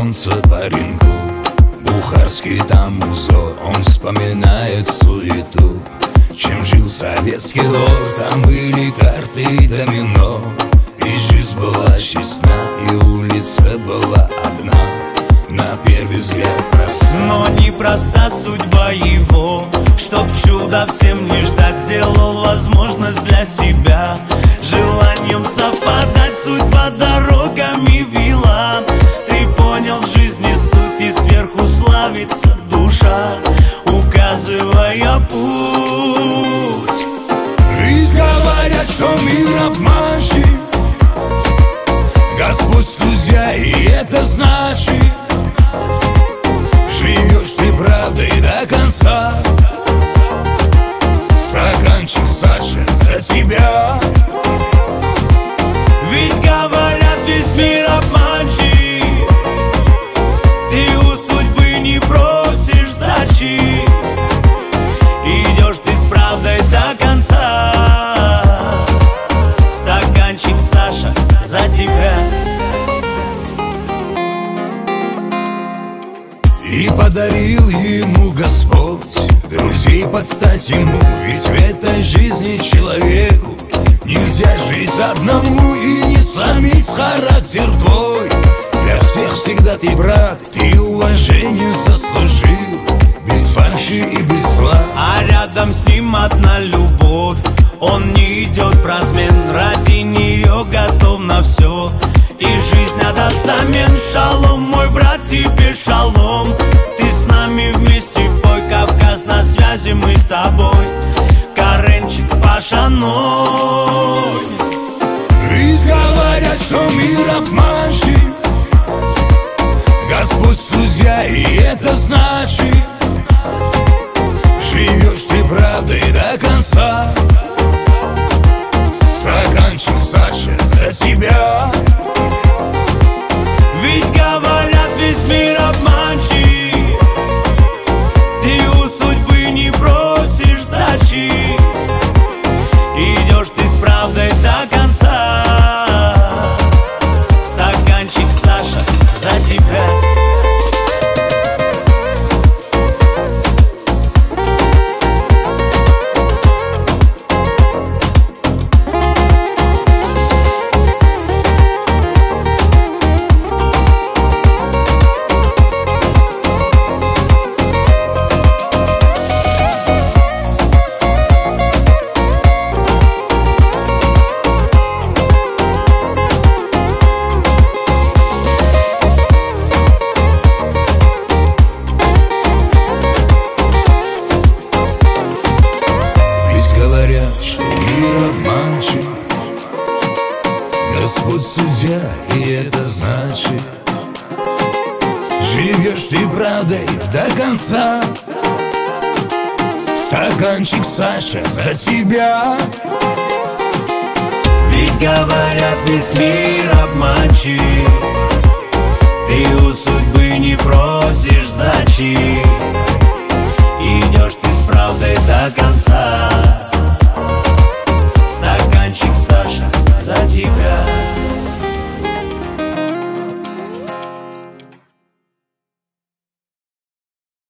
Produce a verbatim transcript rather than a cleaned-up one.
солнце пареньку. Бухарский там узор, он вспоминает суету. Чем жил советский двор, там были карты и домино. И жизнь была честна, и улица была одна. На первый взгляд проста, но непроста судьба его. Чтоб чудо всем не ждать, сделал возможность для себя. Желанием совпадать судьба дорогами вела. Ты понял в жизни суть, и сверху славится душа, указывая путь. Жизнь говорят, что мир обманщик, Господь судья, и это значит, живешь ты правдой до конца. Стаканчик, Саша, за тебя. Ведь говорят, весь мир обманщик, ты у судьбы не просишь защиты. Идешь ты с правдой до конца. Стаканчик, Саша, за тебя. И подарил ему Господь друзей под стать ему. Ведь в этой жизни человеку нельзя жить одному и не сломить характер твой. Для всех всегда ты брат, ты уважение заслужил, без фальши и без зла. А рядом с ним одна любовь, он не идет в размен, ради нее готов на все. И жизнь отдаст взамен. Шалом, мой брат, тебе шалом. Ты с нами вместе пой, Кавказ на связи, мы с тобой. Каренчик, Паша, ной. Жизнь говорят, что мир обманщик, Господь судья, и это значит, живешь ты правдой до конца. Стаканчик, Саша, за тебя. Ведь говорят, весь мир обманщик, ты у судьбы не просишь защиты. Идешь ты с правдой до конца. Стаканчик, Саша, за тебя. Господь судья, и это значит, живешь ты правдой до конца. Стаканчик, Саша, за тебя. Ведь говорят, весь мир обманщик, ты у судьбы не просишь защиты.